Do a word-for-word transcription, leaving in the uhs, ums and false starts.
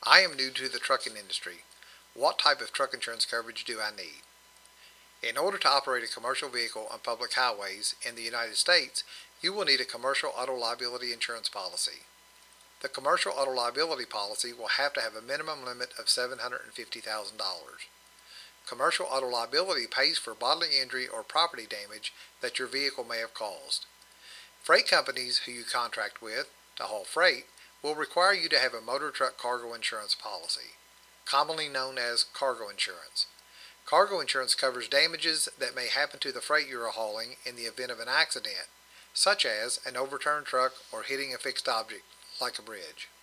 I am new to the trucking industry. What type of truck insurance coverage do I need? In order to operate a commercial vehicle on public highways in the United States, you will need a commercial auto liability insurance policy. The commercial auto liability policy will have to have a minimum limit of seven hundred fifty thousand dollars. Commercial auto liability pays for bodily injury or property damage that your vehicle may have caused. Freight companies who you contract with to haul freight will require you to have a motor truck cargo insurance policy, commonly known as cargo insurance. Cargo insurance covers damages that may happen to the freight you are hauling in the event of an accident, such as an overturned truck or hitting a fixed object like a bridge.